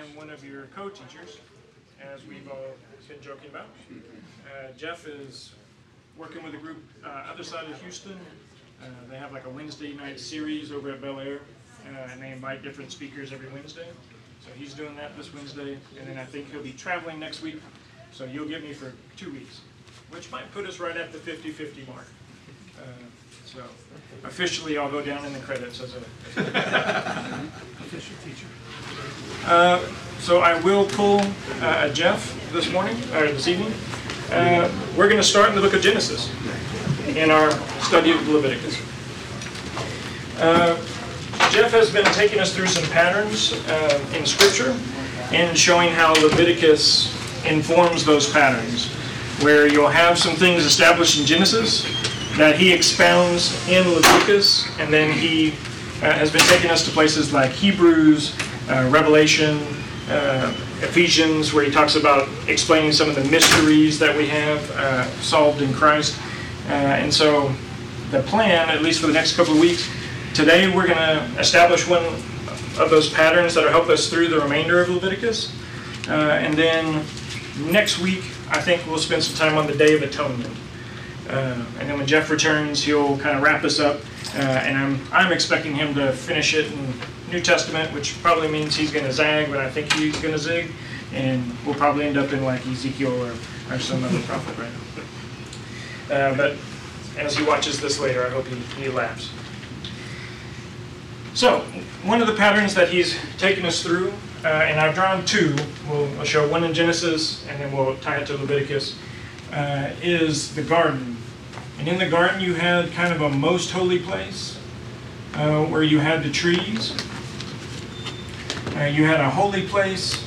am one of your co-teachers, as we've all been joking about. Jeff is working with a group other side of Houston. They have like a Wednesday night series over at Bel Air, and they invite different speakers every Wednesday. So he's doing that this Wednesday, and then I think he'll be traveling next week. So you'll get me for 2 weeks, which might put us right at the 50-50 mark. So officially, I'll go down in the credits as a official teacher. So I will pull a Jeff this morning, or this evening. We're going to start in the book of Genesis in our study of Leviticus. Jeff has been taking us through some patterns in Scripture and showing how Leviticus informs those patterns, where you'll have some things established in Genesis that he expounds in Leviticus, and then he has been taking us to places like Hebrews, Revelation, Ephesians, where he talks about explaining some of the mysteries that we have solved in Christ. And so the plan, at least for the next couple of weeks, today we're going to establish one of those patterns that will help us through the remainder of Leviticus. And then next week, I think we'll spend some time on the Day of Atonement. And then when Jeff returns, he'll kind of wrap us up. And I'm expecting him to finish it in New Testament, which probably means he's going to zag, but I think he's going to zig. And we'll probably end up in like Ezekiel or some other prophet right now. But as he watches this later, I hope he laughs. So, one of the patterns that he's taken us through, and I've drawn two, we'll show one in Genesis, and then we'll tie it to Leviticus, is the garden. And in the garden you had kind of a most holy place, where you had the trees. You had a holy place,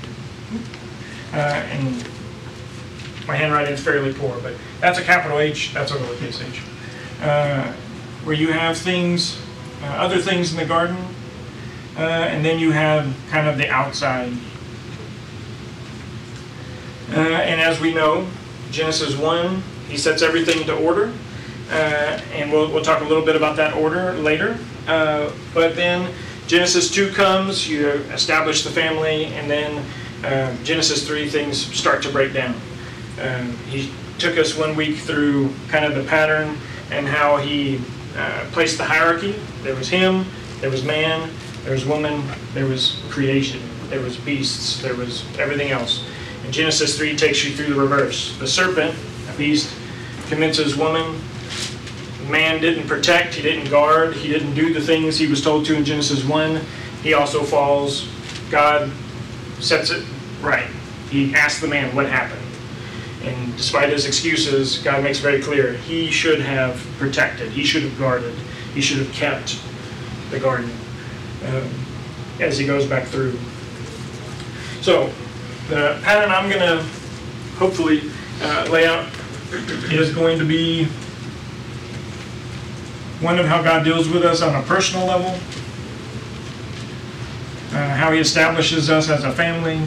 and my handwriting is fairly poor, but that's a capital H, that's a lowercase h. Where you have things, other things in the garden, and then you have kind of the outside. And as we know, Genesis 1, he sets everything to order, and we'll talk a little bit about that order later. But then Genesis 2 comes, you establish the family, and then Genesis 3, things start to break down. He took us 1 week through kind of the pattern and how he placed the hierarchy. There was him, there was man, there was woman, there was creation, there was beasts, there was everything else. And Genesis 3 takes you through the reverse. The serpent, a beast, convinces woman. Man didn't protect, he didn't guard, he didn't do the things he was told to in Genesis 1. He also falls. God sets it right. He asks the man what happened. And despite his excuses, God makes very clear he should have protected, he should have guarded, he should have kept the garden as he goes back through. So, the pattern I'm going to hopefully lay out is going to be one of how God deals with us on a personal level, how he establishes us as a family,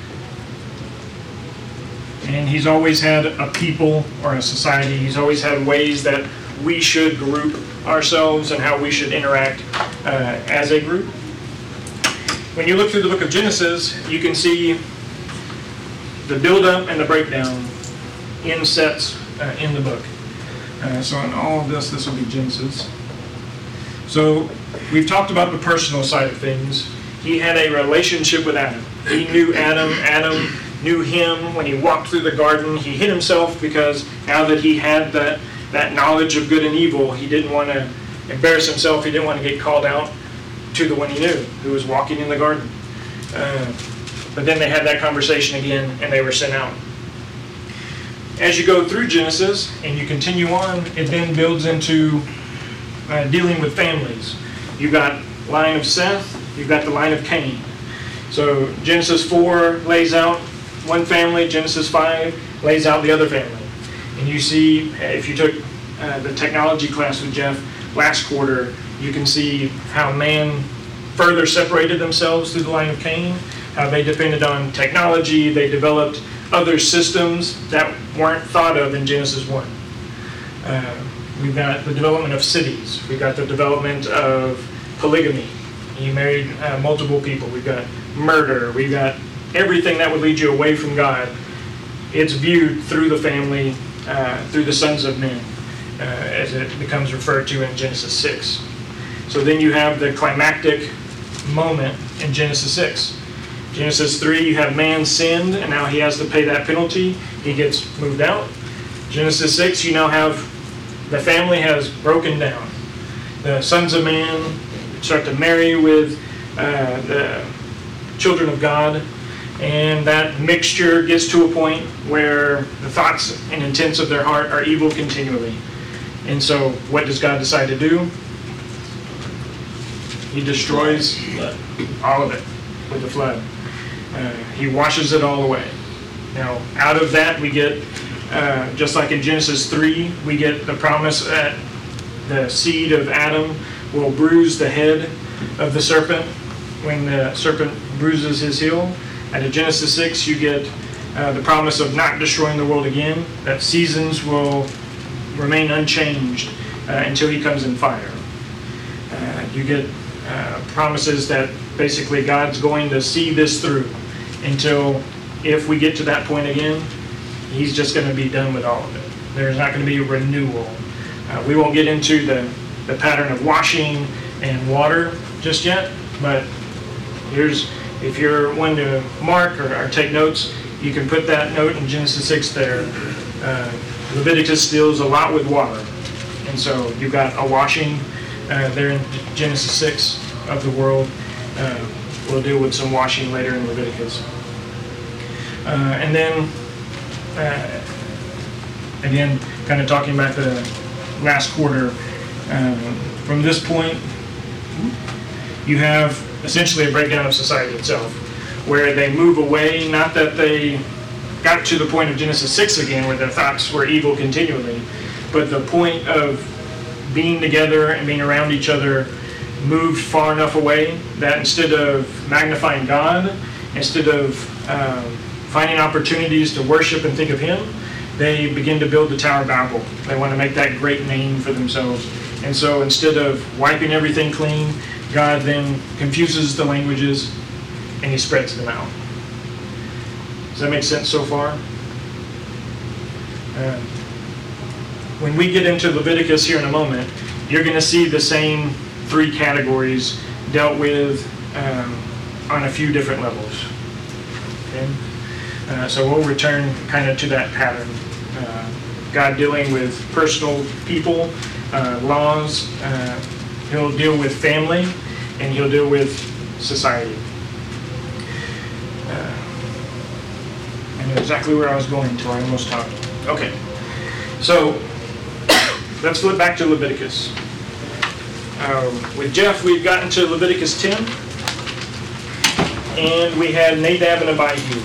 and he's always had a people or a society. He's always had ways that we should group ourselves and how we should interact as a group. When you look through the book of Genesis, you can see the build-up and the breakdown in sets in the book. So in all of this will be Genesis. So we've talked about the personal side of things. He had a relationship with Adam. He knew Adam. Adam knew him. When he walked through the garden, he hid himself because now that he had that knowledge of good and evil, he didn't want to embarrass himself. He didn't want to get called out to the one he knew, who was walking in the garden. But then they had that conversation again, and they were sent out. As you go through Genesis, and you continue on, it then builds into dealing with families. You've got line of Seth, you've got the line of Cain. So Genesis 4 lays out one family, Genesis 5 lays out the other family. And you see, if you took the technology class with Jeff last quarter, you can see how man further separated themselves through the line of Cain, how they depended on technology, they developed other systems that weren't thought of in Genesis 1. We've got the development of cities, we've got the development of polygamy He married multiple people. We've got murder. We've got everything that would lead you away from God. It's viewed through the family, through the sons of men, as it becomes referred to in Genesis 6. So then you have the climactic moment in Genesis 6. Genesis 3, you have man sinned, and now he has to pay that penalty. He gets moved out. Genesis 6, you now have the family has broken down. The sons of man start to marry with the children of God, and that mixture gets to a point where the thoughts and intents of their heart are evil continually. And so what does God decide to do? He destroys all of it with the flood. He washes it all away. Now, out of that we get, just like in Genesis 3, we get the promise that the seed of Adam will bruise the head of the serpent when the serpent bruises his heel. Out of Genesis 6, you get the promise of not destroying the world again, that seasons will remain unchanged until he comes in fire. You get promises that basically God's going to see this through until, if we get to that point again, he's just going to be done with all of it. There's not going to be a renewal. We won't get into the pattern of washing and water just yet, but if you're one to mark or take notes, you can put that note in Genesis 6 there. Leviticus deals a lot with water, and so you've got a washing there in Genesis 6 of the world. We'll deal with some washing later in Leviticus. And then, again, kind of talking about the last quarter, from this point, you have essentially a breakdown of society itself, where they move away, not that they got to the point of Genesis 6 again, where their thoughts were evil continually, but the point of being together and being around each other moved far enough away that instead of magnifying God, instead of finding opportunities to worship and think of Him, they begin to build the Tower of Babel. They want to make that great name for themselves. And so instead of wiping everything clean, God then confuses the languages and He spreads them out. Does that make sense so far? When we get into Leviticus here in a moment, you're going to see the same three categories dealt with on a few different levels. Okay? So we'll return kind of to that pattern. God dealing with personal people, laws. He'll deal with family, and He'll deal with society. I know exactly where I was going until I almost talked. Okay, so let's flip back to Leviticus. With Jeff, we've gotten to Leviticus 10, and we had Nadab and Abihu.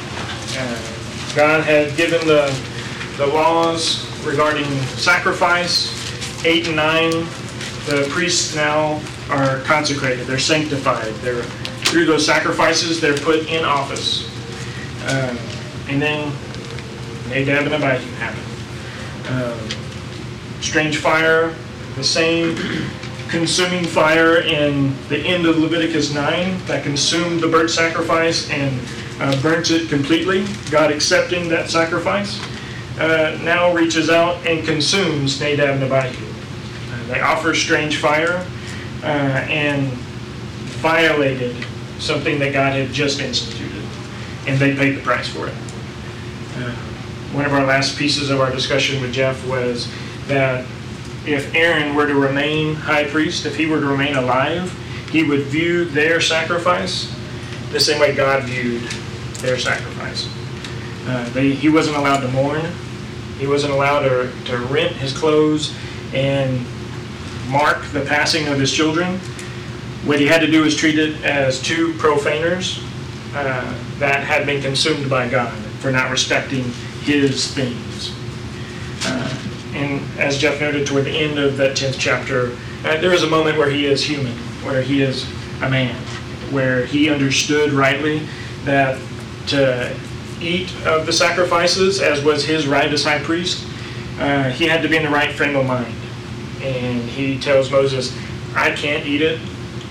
God had given the laws regarding sacrifice. 8 and 9, the priests now are consecrated. They're sanctified. Through those sacrifices, they're put in office. And then Nadab and Abihu happen. Strange fire, the same consuming fire in the end of Leviticus 9 that consumed the burnt sacrifice and burnt it completely. God accepting that sacrifice now reaches out and consumes Nadab and Abihu. They offer strange fire and violated something that God had just instituted, and they paid the price for it. One of our last pieces of our discussion with Jeff was that if Aaron were to remain high priest, if he were to remain alive, he would view their sacrifice the same way God viewed their sacrifice. He wasn't allowed to mourn. He wasn't allowed to rent his clothes and mark the passing of his children. What he had to do was treat it as two profaners that had been consumed by God for not respecting His things. And as Jeff noted toward the end of that 10th chapter, there is a moment where he is human, where he is a man, where he understood rightly that to eat of the sacrifices, as was his right as high priest, he had to be in the right frame of mind. And he tells Moses, I can't eat it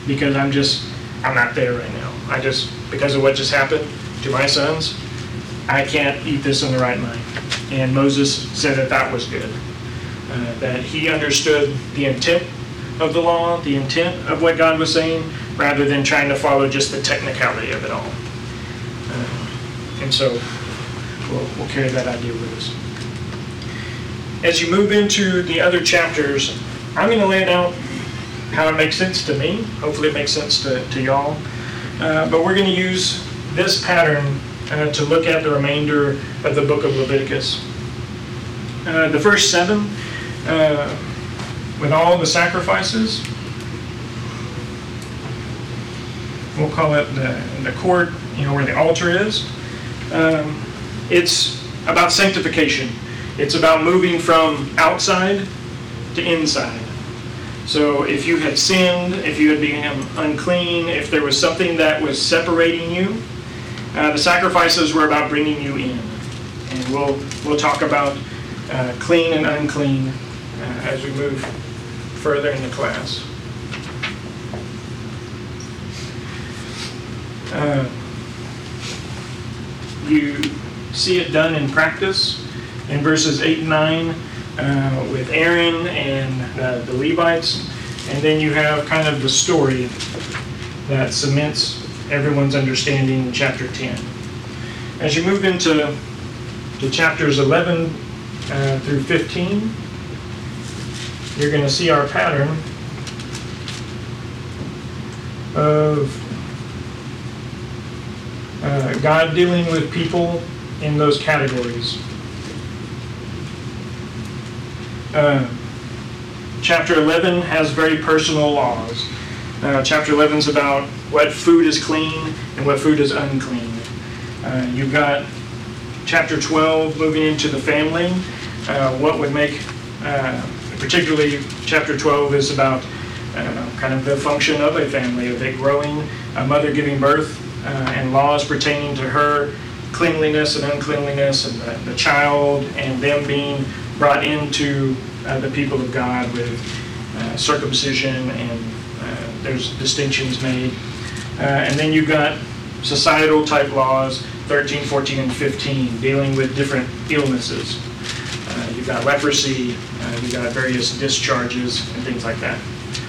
because I'm not there right now. Because of what just happened to my sons, I can't eat this in the right mind. And Moses said that was good. That he understood the intent of the law, the intent of what God was saying, rather than trying to follow just the technicality of it all. And so we'll carry that idea with us. As you move into the other chapters, I'm going to lay it out how it makes sense to me. Hopefully it makes sense to y'all. But we're going to use this pattern to look at the remainder of the book of Leviticus. The first 7, with all the sacrifices, we'll call it the court, where the altar is. It's about sanctification. It's about moving from outside to inside. So if you had sinned, if you had become unclean, if there was something that was separating you, the sacrifices were about bringing you in. And we'll talk about clean and unclean as we move further in the class. You see it done in practice in verses 8 and 9 with Aaron and the Levites, and then you have kind of the story that cements everyone's understanding in chapter 10. As you move into chapters 11 through 15, you're going to see our pattern of God dealing with people in those categories. Chapter 11 has very personal laws. Chapter 11 is about what food is clean and what food is unclean. You've got chapter 12 moving into the family. What would make, particularly chapter 12 is about kind of the function of a family, of it growing, a mother giving birth, and laws pertaining to her cleanliness and uncleanliness, and the child, and them being brought into the people of God with circumcision, and there's distinctions made. And then you've got societal type laws, 13, 14, and 15, dealing with different illnesses. You've got leprosy, you've got various discharges, and things like that.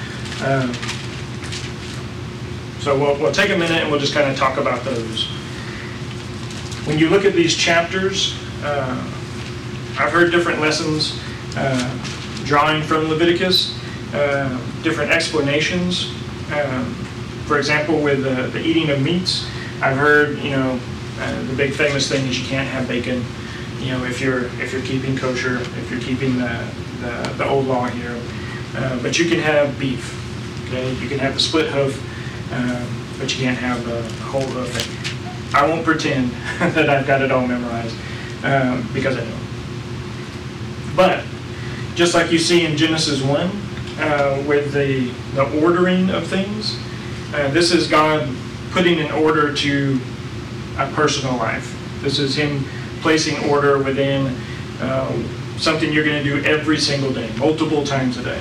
So we'll take a minute and we'll just kind of talk about those. When you look at these chapters, I've heard different lessons drawing from Leviticus, different explanations. For example, with the eating of meats, I've heard, the big famous thing is you can't have bacon, if you're keeping kosher, if you're keeping the old law here. But you can have beef, okay? You can have the split hoof, but you can't have the whole hoof. I won't pretend that I've got it all memorized, because I don't. But just like you see in Genesis 1, with the ordering of things, this is God putting an order to a personal life. This is Him placing order within something you're going to do every single day, multiple times a day.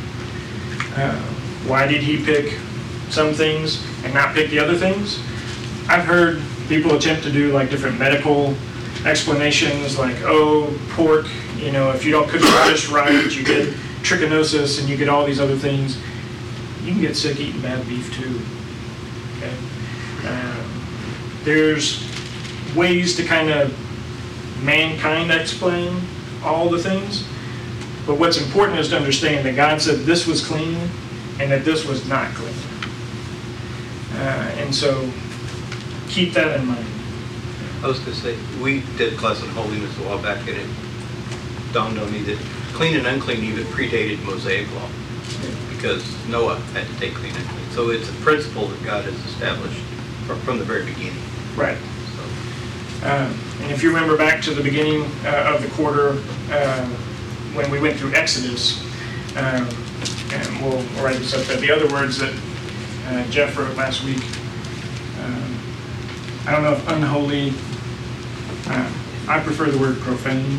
Why did He pick some things and not pick the other things? I've heard people attempt to do like different medical explanations, like, pork, if you don't cook it just right, you get trichinosis and you get all these other things. You can get sick eating bad beef too. Okay. There's ways to kind of mankind explain all the things, but what's important is to understand that God said this was clean and that this was not clean. And so keep that in mind. I was going to say, we did a class on holiness a while back, and it dawned on me that clean and unclean even predated Mosaic law, because Noah had to take clean and unclean. So it's a principle that God has established from the very beginning. Right. And if you remember back to the beginning of the quarter, when we went through Exodus, and we'll write this up there, the other words that Jeff wrote last week, I don't know if unholy, I prefer the word profane.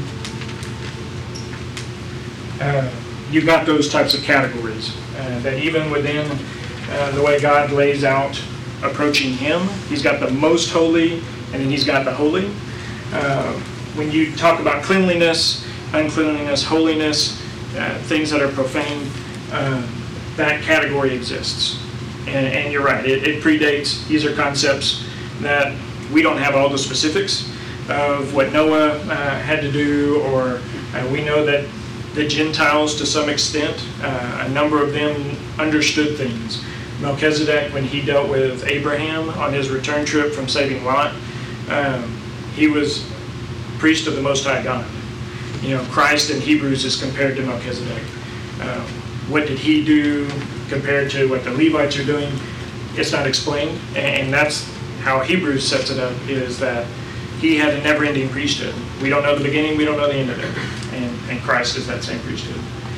You've got those types of categories that even within the way God lays out approaching Him. He's got the most holy, and then He's got the holy. When you talk about cleanliness, uncleanliness, holiness, things that are profane, that category exists. And you're right, it predates. These are concepts that we don't have all the specifics of what Noah had to do, or we know that the Gentiles, to some extent, a number of them understood things. Melchizedek, when he dealt with Abraham on his return trip from saving Lot, he was priest of the Most High God. Christ in Hebrews is compared to Melchizedek. What did he do compared to what the Levites are doing? It's not explained, and that's how Hebrews sets it up, is that he had a never-ending priesthood. We don't know the beginning, we don't know the end of it, and Christ is that same priesthood.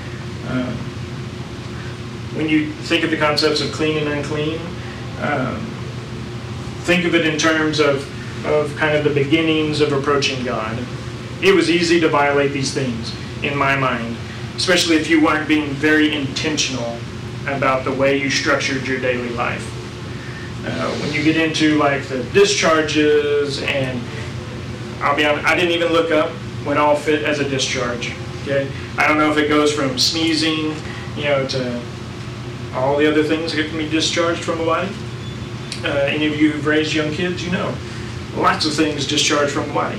When you think of the concepts of clean and unclean, think of it in terms of kind of the beginnings of approaching God. It was easy to violate these things, in my mind, especially if you weren't being very intentional about the way you structured your daily life. When you get into like the discharges, and I'll be honest, I didn't even look up what all fit as a discharge. Okay, I don't know if it goes from sneezing, to all the other things that can be discharged from a body. Any of you who've raised young kids, lots of things discharge from the body.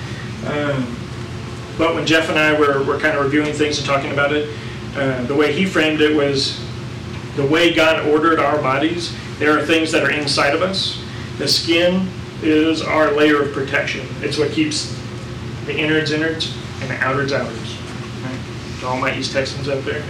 But when Jeff and I were kind of reviewing things and talking about it, the way he framed it was the way God ordered our bodies. There are things that are inside of us. The skin is our layer of protection. It's what keeps the innards and the outwards. Right? To all my East Texans out there.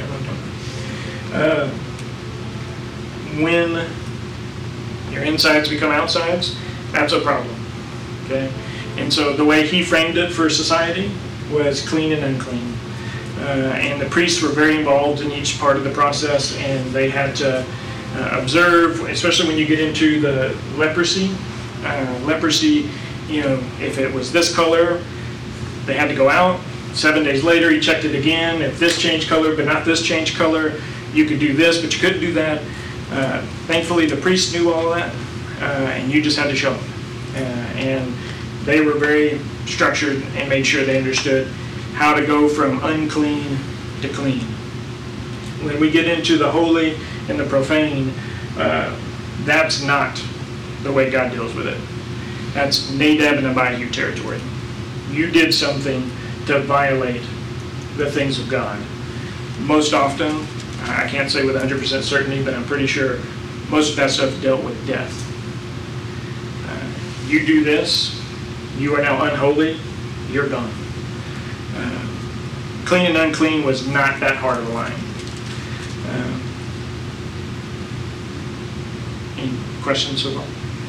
When your insides become outsides, that's a problem. Okay? And so the way he framed it for society was clean and unclean. And the priests were very involved in each part of the process, and they had to observe, especially when you get into the leprosy. If it was this color, they had to go out. 7 days later, he checked it again. If this changed color, but not this changed color, you could do this, but you couldn't do that. Thankfully, the priests knew all of that, and you just had to show them. And they were very structured and made sure they understood how to go from unclean to clean. When we get into the holy and the profane, that's not the way God deals with it. That's Nadab and Abihu territory. You did something to violate the things of God. Most often, I can't say with 100% certainty, but I'm pretty sure most of that stuff dealt with death. You do this, you are now unholy, you're gone. Clean and unclean was not that hard of a line. Any questions so far?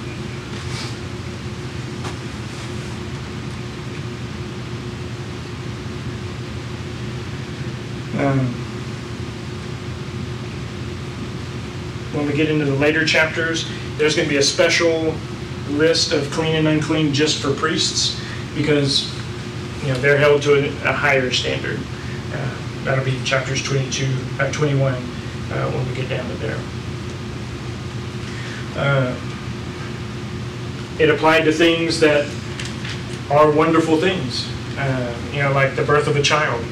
When we get into the later chapters, there's going to be a special list of clean and unclean just for priests, because they're held to a higher standard. That'll be chapters 21 when we get down to there. It applied to things that are wonderful things, like the birth of a child.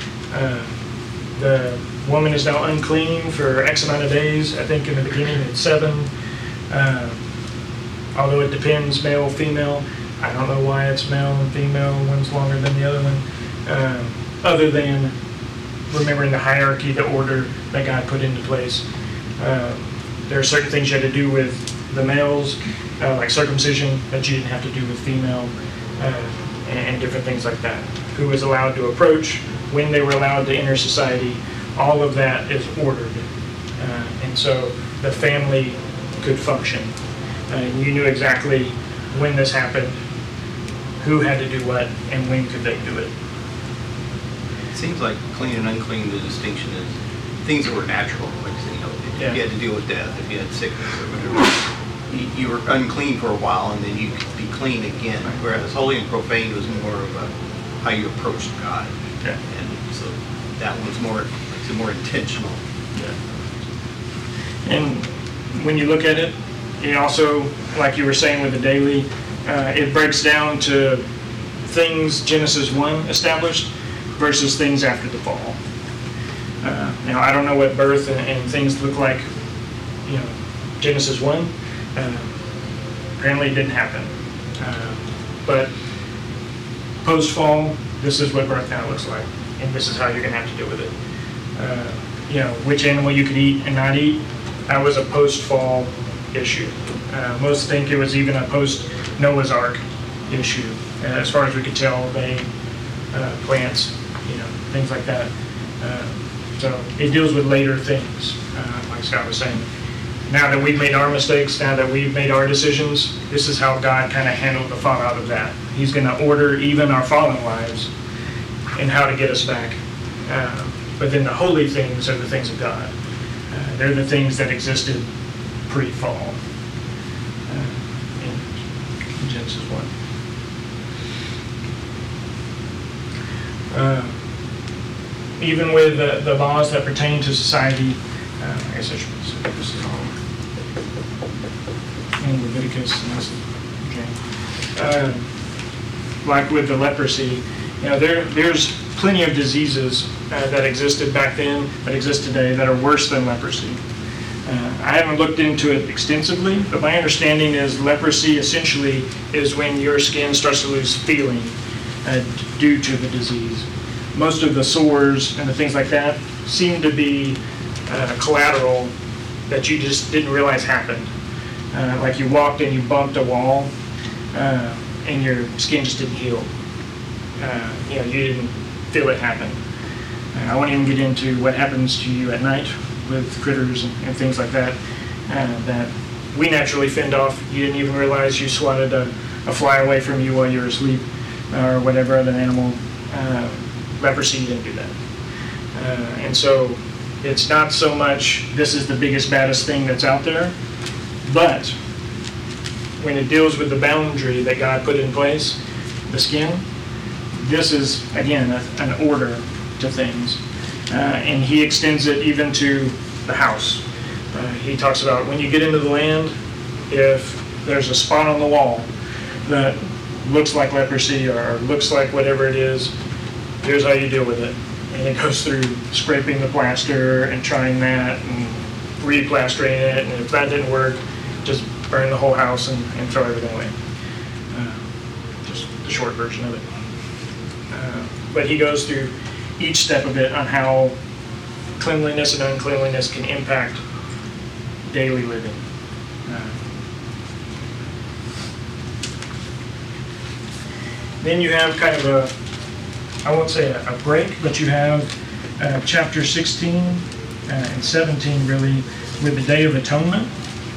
The woman is now unclean for X amount of days. I think in the beginning it's 7. Although it depends, male, female. I don't know why it's male and female, one's longer than the other one. Other than remembering the hierarchy, the order that God put into place. There are certain things you had to do with the males, like circumcision, that you didn't have to do with female, and different things like that. Who was allowed to approach, when they were allowed to enter society, all of that is ordered. And so the family could function. You knew exactly when this happened, who had to do what, and when could they do it. It seems like clean and unclean, the distinction is things that were natural. Like, if you had to deal with death, if you had sickness or whatever, you were unclean for a while, and then you could be clean again. Whereas holy and profane was more of how you approached God. Yeah. And so that one's more intentional. Yeah. And when you look at it, it also, like you were saying with the daily, it breaks down to things Genesis 1 established versus things after the fall. Now, I don't know what birth and things look like, Genesis 1. Apparently it didn't happen. But post-fall, this is what birth now looks like, and this is how you're going to have to deal with it. Which animal you could eat and not eat, that was a post-fall issue. Most think it was even a post-Noah's Ark issue. As far as we could tell, plants, things like that. So it deals with later things, like Scott was saying. Now that we've made our mistakes, now that we've made our decisions, this is how God kind of handled the fallout of that. He's going to order even our fallen lives and how to get us back. But then the holy things are the things of God. They're the things that existed pre-fall in Genesis 1. Even with the laws that pertain to society, I guess I should say this is all in Leviticus. Okay. Like with the leprosy, there's plenty of diseases that existed back then, that exist today, that are worse than leprosy. I haven't looked into it extensively, but my understanding is leprosy essentially is when your skin starts to lose feeling due to the disease. Most of the sores and the things like that seem to be collateral that you just didn't realize happened. Like you walked and you bumped a wall and your skin just didn't heal. You didn't feel it happen. I won't even get into what happens to you at night with critters and things like that that we naturally fend off. You didn't even realize you swatted a fly away from you while you were asleep or whatever other animal. Leprosy, you didn't do that. And so it's not so much this is the biggest, baddest thing that's out there, but when it deals with the boundary that God put in place, the skin, this is, again, an order to things. And he extends it even to the house. He talks about when you get into the land, if there's a spot on the wall that looks like leprosy or looks like whatever it is, here's how you deal with it. And it goes through scraping the plaster and trying that and replastering it. And if that didn't work, just burn the whole house and throw everything away. Just the short version of it. But he goes through each step of it on how cleanliness and uncleanliness can impact daily living. Then you have kind of I won't say a break, but you have chapter 16 and 17 really with the Day of Atonement.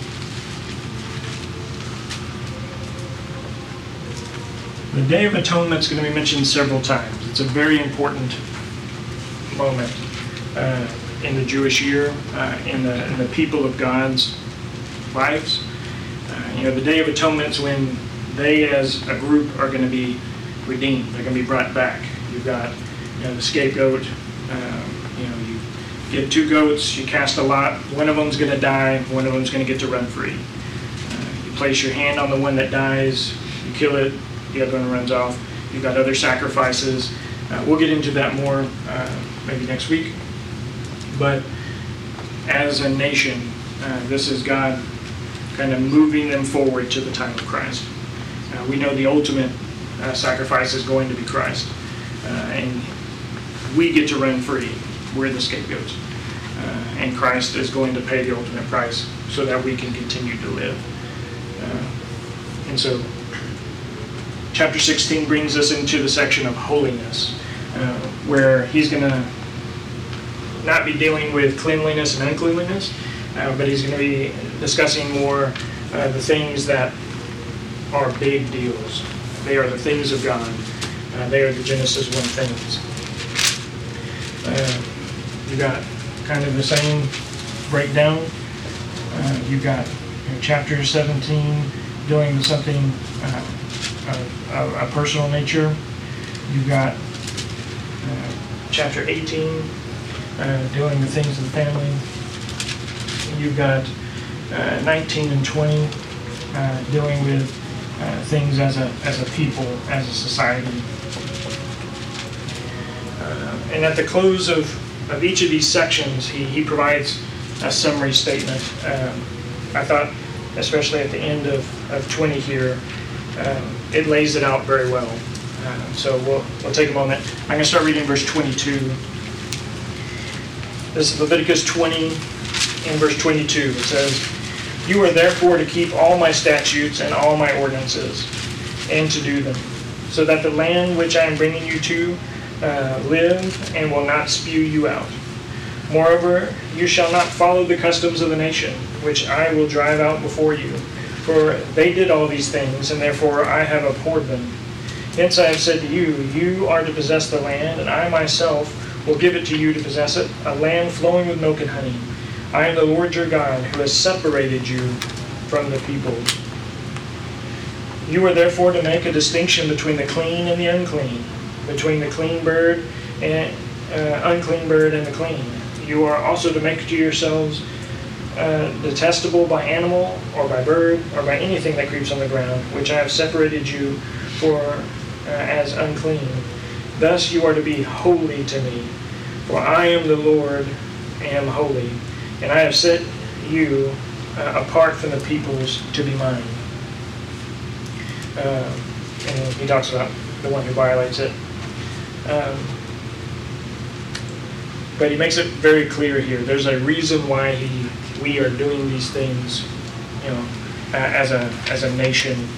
The Day of Atonement is going to be mentioned several times. It's a very important moment in the Jewish year, in the people of God's lives. The Day of Atonement is when they as a group are going to be redeemed. They're going to be brought back. You've got the scapegoat. You get two goats, you cast a lot. One of them's going to die, one of them's going to get to run free. You place your hand on the one that dies, you kill it, the other one runs off. You've got other sacrifices. We'll get into that more maybe next week. But as a nation, this is God kind of moving them forward to the time of Christ. We know the ultimate sacrifice is going to be Christ. And we get to run free. We're the scapegoats. And Christ is going to pay the ultimate price so that we can continue to live. And so chapter 16 brings us into the section of holiness, where he's going to not be dealing with cleanliness and uncleanliness, but he's going to be discussing more the things that are big deals. They are the things of God. They are the Genesis 1 things. You got kind of the same breakdown. You got chapter 17 dealing with something of a personal nature. You've got chapter 18 dealing with things of the family. You've got 19 and 20, dealing with things as a people, as a society. And at the close of each of these sections, he provides a summary statement. I thought, especially at the end of 20 here, it lays it out very well. So we'll take a moment. I'm going to start reading verse 22. This is Leviticus 20 in verse 22. It says, "You are therefore to keep all my statutes and all my ordinances, and to do them, so that the land which I am bringing you to live and will not spew you out. Moreover, you shall not follow the customs of the nation, which I will drive out before you. For they did all these things, and therefore I have abhorred them. Hence I have said to you, you are to possess the land, and I myself will give it to you to possess it, a land flowing with milk and honey. I am the Lord your God, who has separated you from the peoples. You are therefore to make a distinction between the clean and the unclean, between the clean bird and unclean bird and the clean. You are also to make to yourselves detestable by animal or by bird or by anything that creeps on the ground, which I have separated you for as unclean. Thus you are to be holy to me, for I am the Lord, am holy, and I have set you apart from the peoples to be mine." And he talks about the one who violates it. But he makes it very clear here. There's a reason why we are doing these things, as a nation.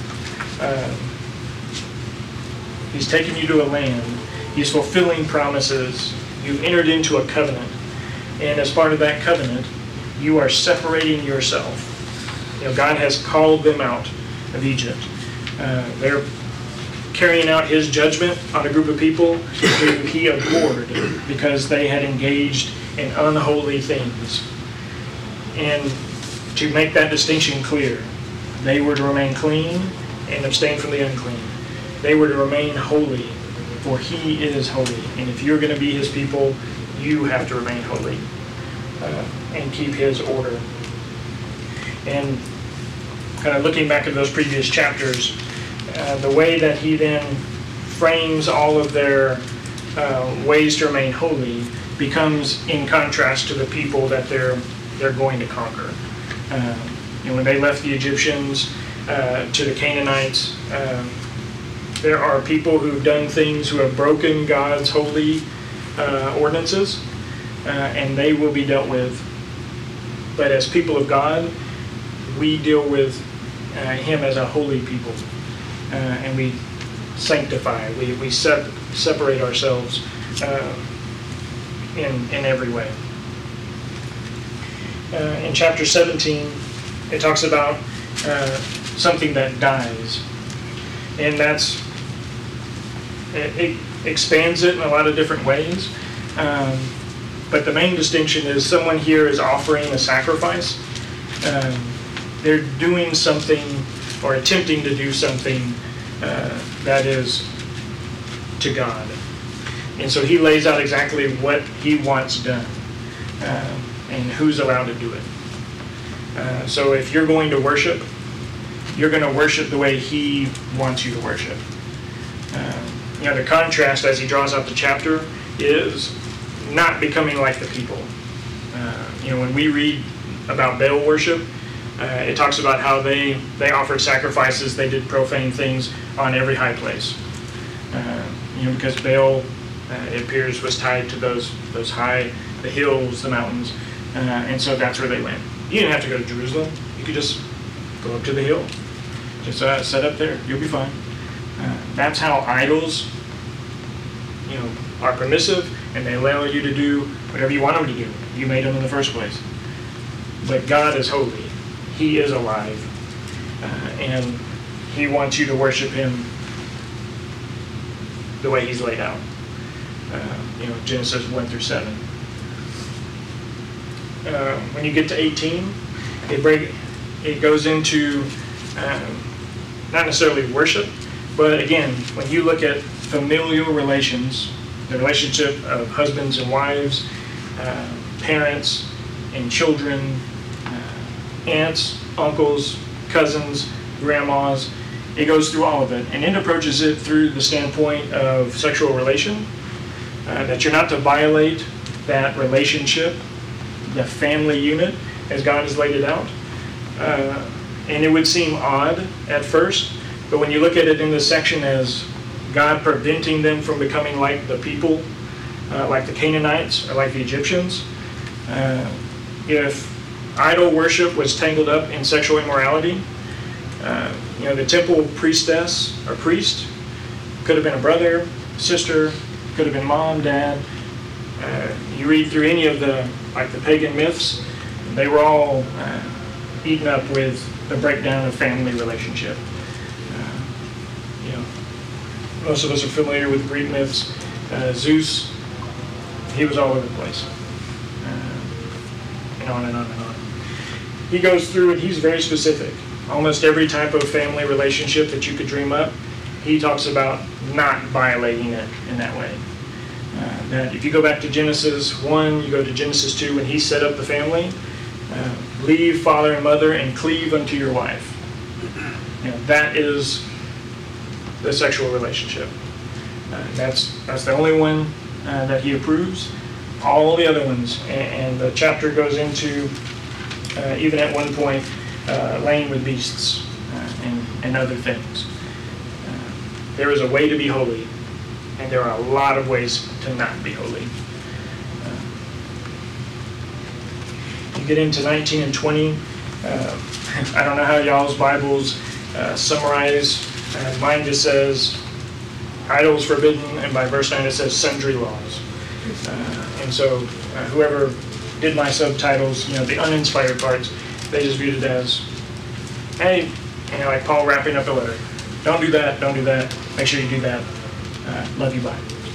He's taken you to a land. He's fulfilling promises. You entered into a covenant, and as part of that covenant, you are separating yourself. God has called them out of Egypt. They're carrying out his judgment on a group of people who he abhorred because they had engaged in unholy things. And to make that distinction clear, they were to remain clean and abstain from the unclean. They were to remain holy, for he is holy. And if you're going to be his people, you have to remain holy and keep his order. And kind of looking back at those previous chapters, the way that he then frames all of their ways to remain holy becomes in contrast to the people that they're going to conquer. When they left the Egyptians to the Canaanites, there are people who've done things, who have broken God's holy ordinances, and they will be dealt with. But as people of God, we deal with him as a holy people, and we sanctify, we separate ourselves in every way. In chapter 17, it talks about something that dies, and it expands it in a lot of different ways. But the main distinction is someone here is offering a sacrifice. They're doing something or attempting to do something that is to God. And so he lays out exactly what he wants done and who's allowed to do it. So if you're going to worship, you're going to worship the way he wants you to worship. The contrast as he draws out the chapter is not becoming like the people. When we read about Baal worship, it talks about how they offered sacrifices, they did profane things on every high place. Because Baal, it appears, was tied to those high, the hills, the mountains, and so that's where they went. You didn't have to go to Jerusalem. You could just go up to the hill. Just set up there. You'll be fine. That's how idols, are permissive, and they allow you to do whatever you want them to do. You made them in the first place. But God is holy. He is alive. And he wants you to worship him the way he's laid out. Genesis 1 through 7. When you get to 18, it goes into not necessarily worship, but again, when you look at familial relations, the relationship of husbands and wives, parents and children, aunts, uncles, cousins, grandmas. It goes through all of it, and it approaches it through the standpoint of sexual relation, that you're not to violate that relationship, the family unit, as God has laid it out. And it would seem odd at first, but when you look at it in this section as God preventing them from becoming like the people, like the Canaanites or like the Egyptians, if idol worship was tangled up in sexual immorality, the temple priestess or priest could have been a brother, sister, could have been mom, dad. You read through any of the pagan myths, they were all eaten up with the breakdown of family relationship. Most of us are familiar with Greek myths. Zeus, he was all over the place. And on and on and on. He goes through it, he's very specific. Almost every type of family relationship that you could dream up, he talks about not violating it in that way. That if you go back to Genesis 1, you go to Genesis 2, when he set up the family, leave father and mother and cleave unto your wife. That is the sexual relationship. That's the only one that he approves. All the other ones, and the chapter goes into, even at one point, laying with beasts and other things. There is a way to be holy, and there are a lot of ways to not be holy. You get into 19 and 20. I don't know how y'all's Bibles summarize. Mine just says idols forbidden, and by verse 9 it says sundry laws. And so whoever did my subtitles, the uninspired parts, they just viewed it as, hey, like Paul wrapping up a letter. Don't do that, don't do that. Make sure you do that. Love you, bye.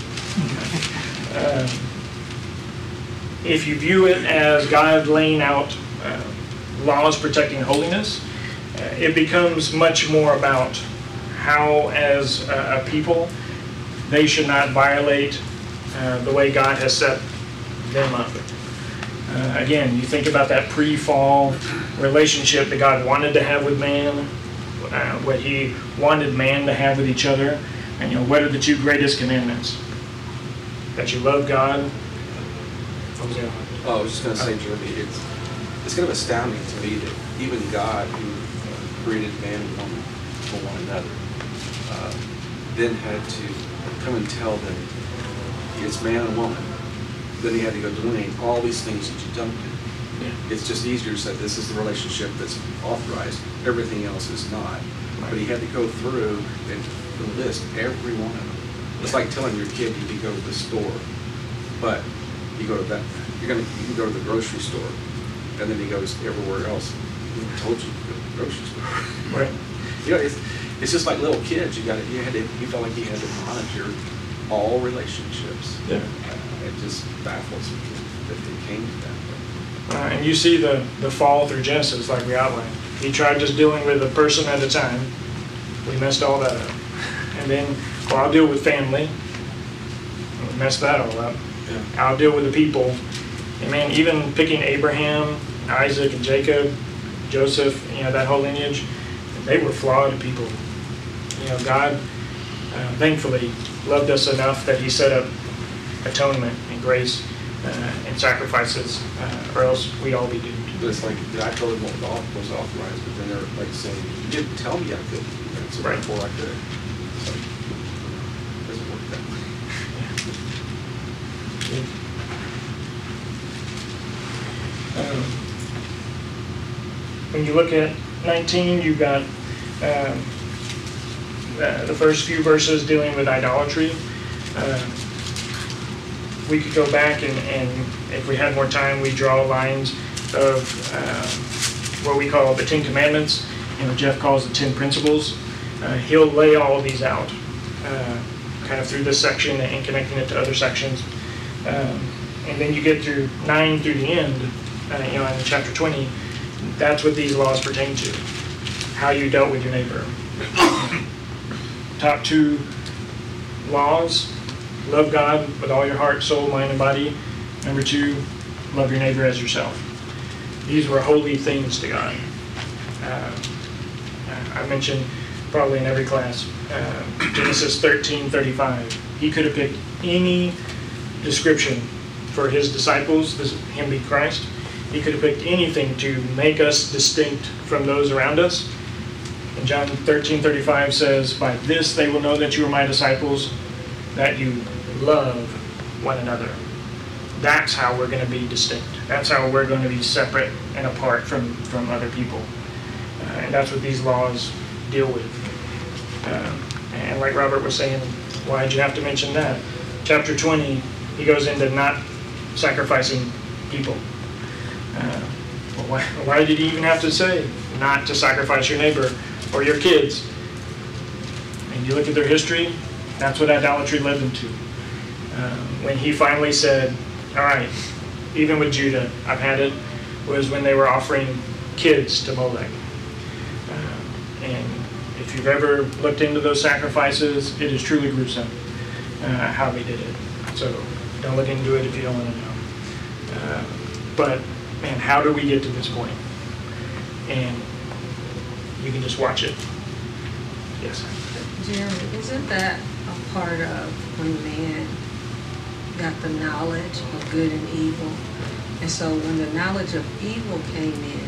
If you view it as God laying out laws protecting holiness, it becomes much more about how, as a people, they should not violate the way God has set them up. Again, you think about that pre-fall relationship that God wanted to have with man, what he wanted man to have with each other. And what are the two greatest commandments? That you love God. I was just going to say, Jeremy, it's kind of astounding to me that even God, who created man and woman for one another, then had to come and tell them it's man and woman. Then he had to go delineate all these things that you don't do. Yeah. It's just easier to say this is the relationship that's authorized. Everything else is not. Right. But he had to go through and list every one of them. It's like telling your kid you can go to the store, but you go to that. You can go to the grocery store, and then he goes everywhere else. Who told you to go to the grocery store? Right. It's just like little kids. You felt like you had to monitor all relationships. Yeah. It just baffles me that they came to that. And you see the fall through Genesis, like we outlined. He tried just dealing with a person at a time. We messed all that up. And then, I'll deal with family. We messed that all up. Yeah. I'll deal with the people. And man, even picking Abraham, Isaac, and Jacob, Joseph, that whole lineage, they were flawed people. God, thankfully, loved us enough that he set up atonement and grace and sacrifices, or else we'd all be doomed. But it's like, I told them what was authorized, but then they're like saying, you didn't tell me I could do that, so Right. therefore I could. So, it doesn't work that way. When you look at 19, you've got the first few verses dealing with idolatry. We could go back and if we had more time, we draw lines of what we call the 10 Commandments. Jeff calls the 10 Principles. He'll lay all of these out kind of through this section and connecting it to other sections. And then you get through 9 through the end, in chapter 20, that's what these laws pertain to. How you dealt with your neighbor. Top 2 laws: love God with all your heart, soul, mind, and body. Number 2, love your neighbor as yourself. These were holy things to God. I mentioned probably in every class, Genesis 13:35. He could have picked any description for his disciples, him being Christ. He could have picked anything to make us distinct from those around us. And John 13:35 says, "By this they will know that you are my disciples, that you love one another." That's how we're going to be distinct. That's how we're going to be separate and apart from other people. And that's what these laws deal with. And like Robert was saying, why did you have to mention that? Chapter 20, he goes into not sacrificing people. Well, why did he even have to say not to sacrifice your neighbor or your kids? And you look at their history, that's what idolatry led them to. When he finally said, all right, even with Judah, I've had it, was when they were offering kids to Molech. And if you've ever looked into those sacrifices, it is truly gruesome how they did it. So don't look into it if you don't want to know. But man, how do we get to this point? And you can just watch it. Yes. Jeremy, isn't that a part of when man got the knowledge of good and evil? And so when the knowledge of evil came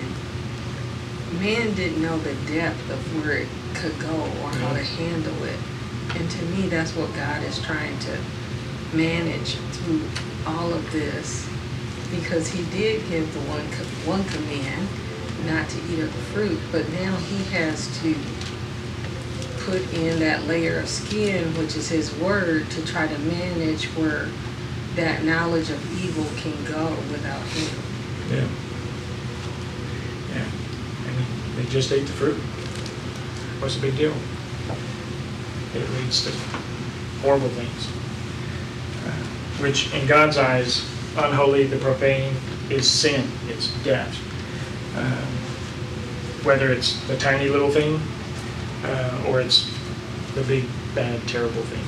in, man didn't know the depth of where it could go or how to handle it. And to me, that's what God is trying to manage through all of this, because he did give the one command not to eat of the fruit, but now he has to put in that layer of skin, which is his word, to try to manage where that knowledge of evil can go without him. Yeah. Yeah. I mean, they just ate the fruit. What's the big deal? It leads to horrible things. Which in God's eyes, unholy, the profane, is sin. It's death. Whether it's the tiny little thing or it's the big, bad, terrible things.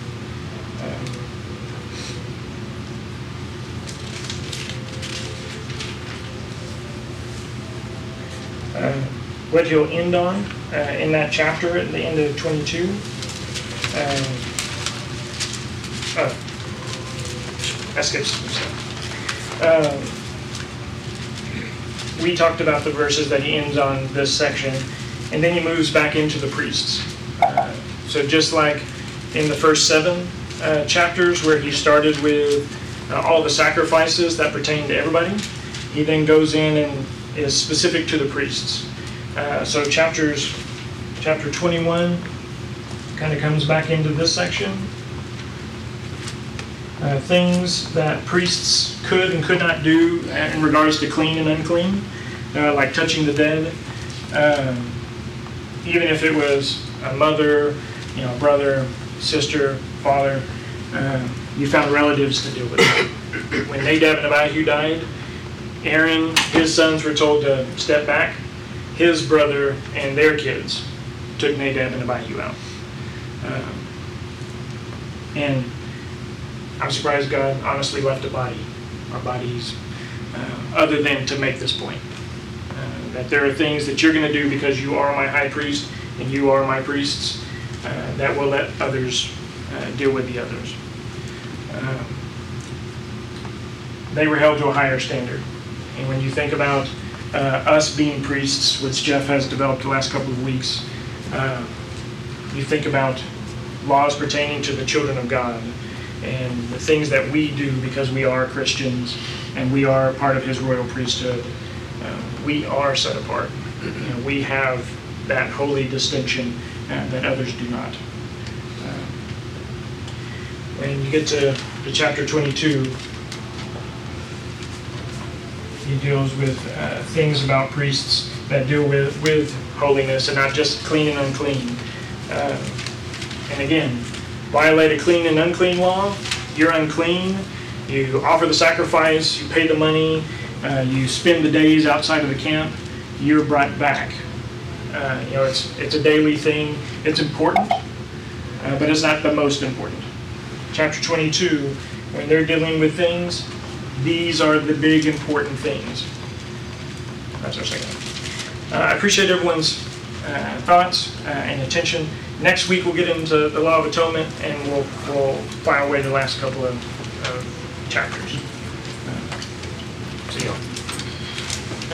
What he'll end on in that chapter at the end of 22. I skipped some stuff. We talked about the verses that he ends on this section, and then he moves back into the priests. So just like in the first 7 chapters where he started with all the sacrifices that pertain to everybody, he then goes in and is specific to the priests. So chapter 21 kind of comes back into this section. Things that priests could and could not do in regards to clean and unclean, like touching the dead. Even if it was a mother, brother, sister, father, you found relatives to deal with it. When Nadab and Abihu died, Aaron, his sons were told to step back. His brother and their kids took Nadab and Abihu out. And I'm surprised God honestly left a body, our bodies, other than to make this point. That there are things that you're going to do because you are my high priest and you are my priests that will let others deal with the others. They were held to a higher standard. And when you think about us being priests, which Jeff has developed the last couple of weeks, you think about laws pertaining to the children of God and the things that we do because we are Christians and we are part of his royal priesthood. We are set apart. We have that holy distinction that others do not. When you get to chapter 22, he deals with things about priests that deal with holiness and not just clean and unclean. And again, violate a clean and unclean law, you're unclean. You offer the sacrifice, you pay the money, you spend the days outside of the camp, you're brought back. It's a daily thing. It's important, but it's not the most important. Chapter 22, when they're dealing with things, these are the big important things. That's our second one. I appreciate everyone's thoughts and attention. Next week we'll get into the Law of Atonement, and we'll file away the last couple of chapters. See y'all.